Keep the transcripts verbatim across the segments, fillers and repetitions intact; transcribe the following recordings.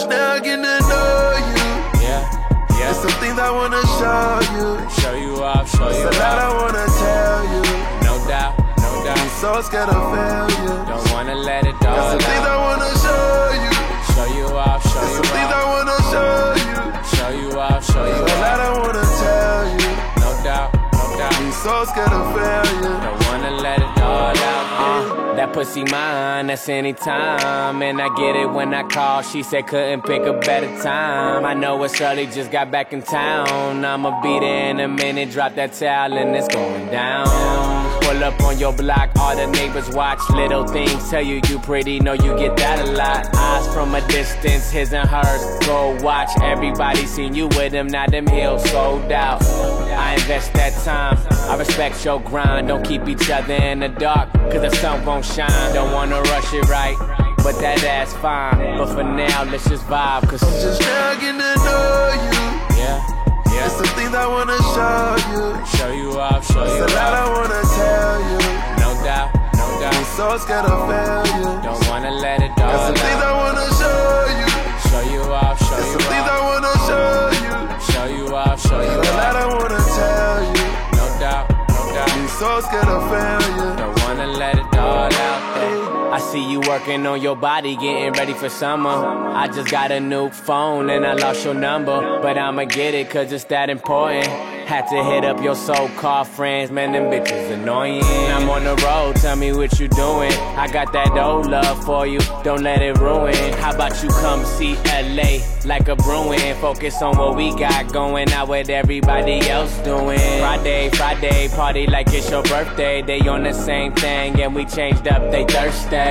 now getting to know you. Yeah, yeah. There's some things I wanna show you. Show you off, show you There's a lot I off. wanna tell you. No doubt, no doubt. I'm so scared of failure. Don't wanna let it all There's some things I out. wanna show you. Show you off, show There's you some things I off. wanna show you. Show you off, show you There's a lot off. I wanna tell you. No doubt, no doubt. I'm so scared of failure. Don't wanna let it all out. Uh, that pussy mine, that's anytime. And I get it when I call. She said couldn't pick a better time. I know it's early, just got back in town. I'ma be there in a minute, drop that towel and it's going down. Pull up on your block, all the neighbors watch. Little things tell you you pretty, know you get that a lot. Eyes from a distance, his and hers. Go watch, everybody seen you with him, now them hills sold out. I invest that time, I respect your grind. Don't keep each other in the dark, cause the sun won't shine. Don't wanna rush it right, but that ass fine. But for now, let's just vibe, cause I'm just now getting to know you. yeah, yeah. There's some things I wanna show you. Show you off, show you There's a lot I off. wanna tell you. No doubt, no I'm doubt. so scared of failure. Don't wanna let it There's all some things I out. wanna show you. Show you off, show There's you some things I off. wanna show you. Show you off, show you There's a lot off. I wanna tell you. No doubt, no doubt. I'm so scared of failure. Don't wanna let it all out though. I see you working on your body, getting ready for summer. I just got a new phone and I lost your number, but I'ma get it cause it's that important. Had to hit up your so-called friends, man, them bitches annoying. I'm on the road, tell me what you doing. I got that old love for you, don't let it ruin. How about you come see L A like a Bruin? Focus on what we got going, out what everybody else doing. Friday, Friday, party like it's your birthday. They on the same thing and we changed up, they thirsty.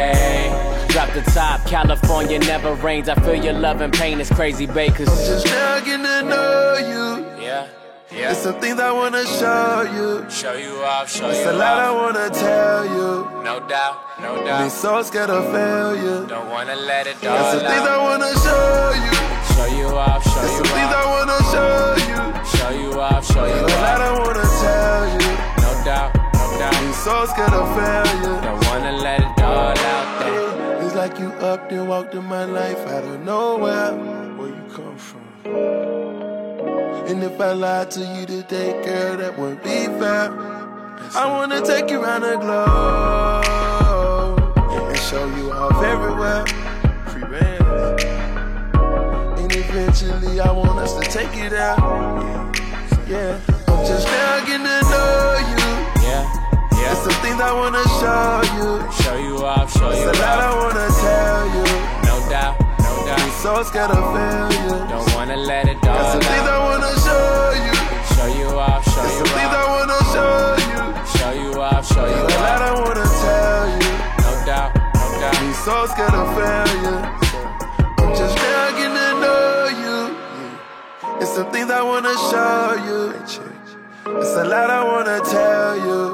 Drop the top, California never rains. I feel your love and pain is crazy, babe, cause Just now getting to know you. yeah, yeah. There's some things I wanna show you. Show you off, show There's you a lot I off. wanna tell you. No doubt, no I'm doubt. so scared of failure. Don't wanna let it There's all some things I out. wanna show you. Show you off, show There's some you things I off. wanna show you. Show you off, show you There's a lot I off. wanna tell you. No doubt, no I'm doubt. so scared of failure. Don't wanna let it all out though. It's like you up and walked in my life out of nowhere. Where you come from? And if I lied to you today, girl, that wouldn't be fair. I wanna take you around the globe and show you off everywhere. Free bands. And eventually I want us to take you there. Yeah, I'm just now getting to know you. Yeah, There's yeah. some things I wanna show you. Show you off, show you There's a lot I off. wanna tell you. No doubt, no I'm doubt. so scared of failure. Don't wanna let it There's all some things I out. wanna show you. Show you off, show There's you some things I off. wanna show you. Show you off, show you There's a lot I off. wanna tell you. No doubt, no I'm doubt. so scared of failure. I'm just now getting to know you. It's some things I wanna show you. It's a lot I wanna tell you.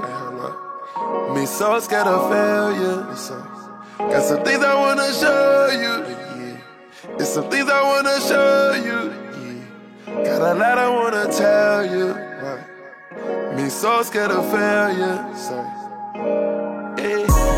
Me so scared of failure. Got some things I wanna show you. It's some things I wanna show you. Got a lot I wanna tell you. Me so scared of failure. Hey.